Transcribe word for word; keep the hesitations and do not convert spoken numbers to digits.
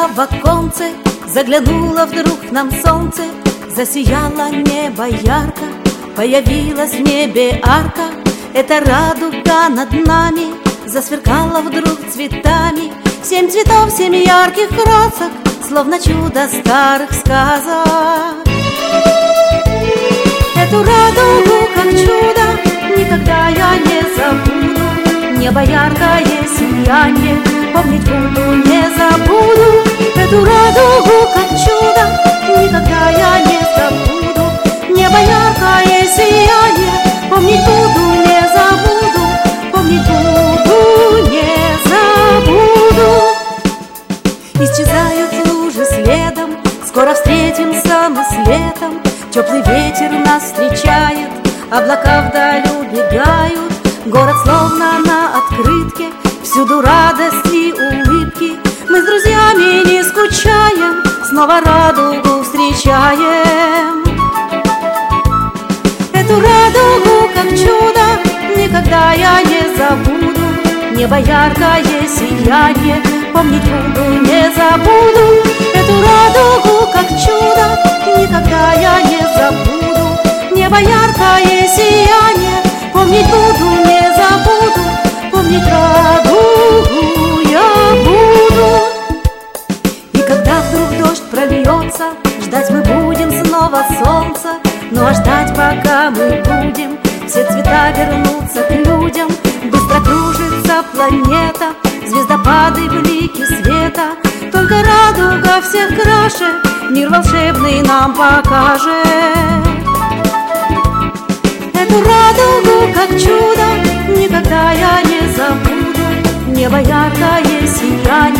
в оконце, заглянуло вдруг к нам солнце, засияло небо ярко, появилась в небе арка. Это радуга над нами засверкала вдруг цветами. Семь цветов, семь ярких красок, словно чудо старых сказок. Эту радугу, как чудо, никогда я не забуду. Небо яркое сияние, помнить буду, не забуду. Эту радугу, как чудо, никогда я не забуду. Небо яркое сияние, помнить буду, не забуду. Помнить буду, не забуду. Исчезают лужи следом, скоро встретимся мы с летом. Теплый ветер нас встречает, облака вдаль убегают. Город словно на открытке, всюду радость и улыбки. Мы с друзьями не скучаем, снова радугу встречаем. Эту радугу, как чудо, никогда я не забуду. Небо яркое сияние, помнить буду, не забуду. Эту радугу, как чудо, никогда я не забуду. Небо яркое сияние, помнить буду, не забуду. Помнить радугу я буду. И когда вдруг дождь прольется, ждать мы будем снова солнца. Ну а ждать пока мы будем, все цвета вернутся к людям. Быстро кружится планета, звездопады, блики света. Только радуга всех краше, мир волшебный нам покажет. Эту радугу, как чудо, никогда я не забуду. Небо яркое сияние,